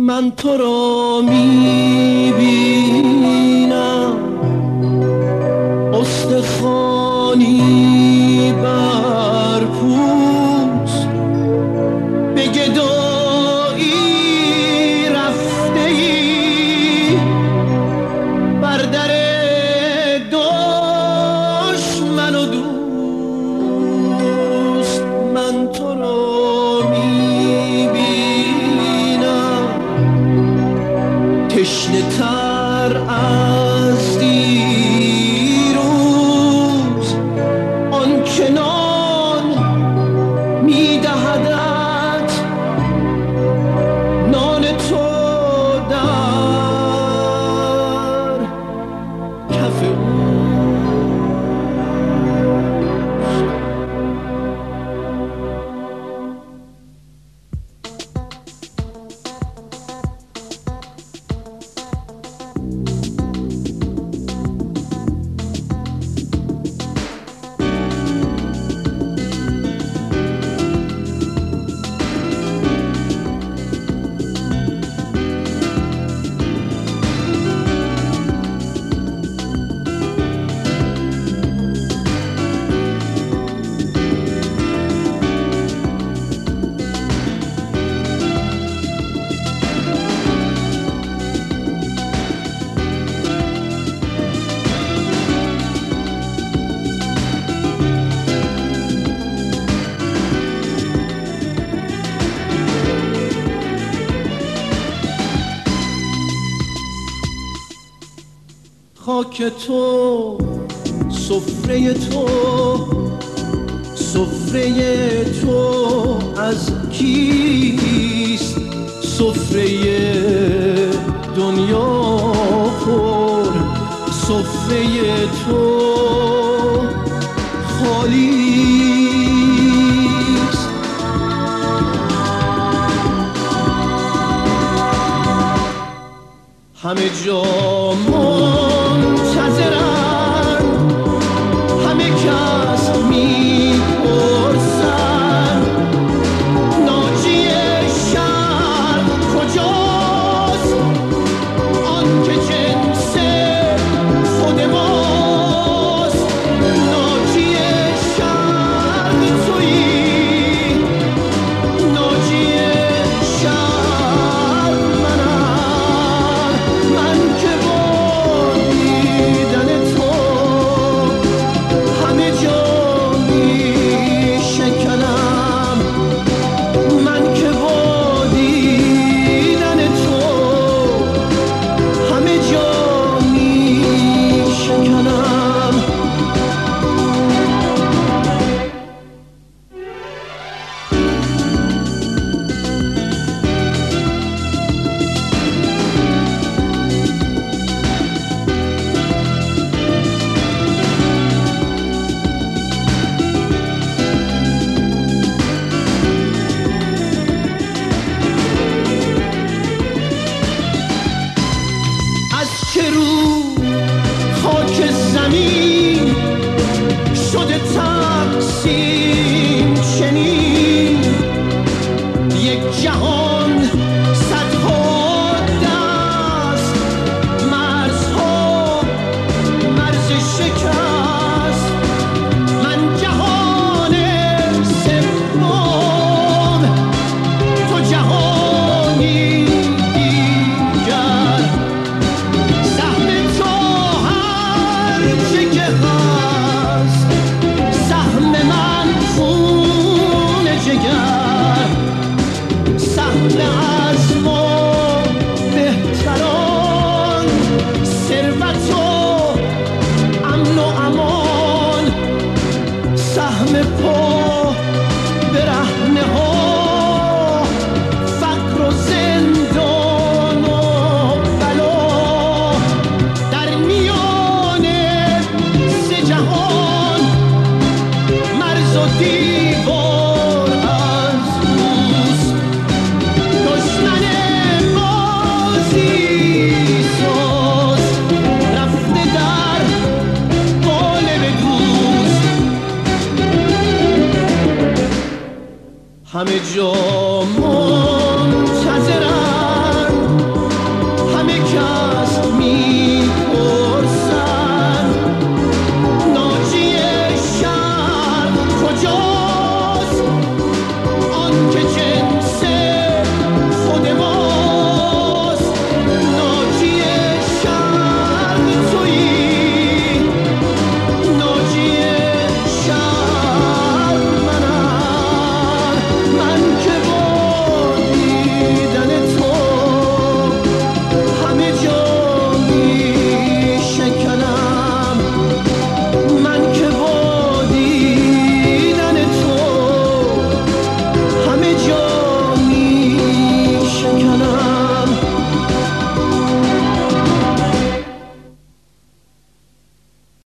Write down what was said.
من تو را میبینم استخوانی بر پوست، به گدایی رفته ای بر در دشمن و دوست. من تو را میبینم تشنه تر از دیروز، آن که نان میدهدت نان تو در کف خاک تو، سفره تو، سفره تو از کیست؟ سفره دنیا پر، سفره تو خالیست. همه جا منتظرن، همه کس میپرسن ناجی شرق کجاست؟ آن که جنس خود ماست. ناجی شرق تویی، ناجی شرق منم. من که با دیدن تو همه جا میشکنم. من که با دیدن تو همه جا میشکنم. از چه رو خاک زمین شده تقسیم چنین؟ یک جهان صدها دست، مرزها مرز شکست. من جهان سوم، تو جهانی دیگر. سهم تو هر چه که هست، سهم من خون جگر. سهم از ما بهتران، ثروت و امن و امان. سهم پا برهنه ها، فقر و زندان و بلا. در میان سه جهان، مرز و دیوار از اوست. دشمن بازی ساز رفته در قالب دوست. همه جا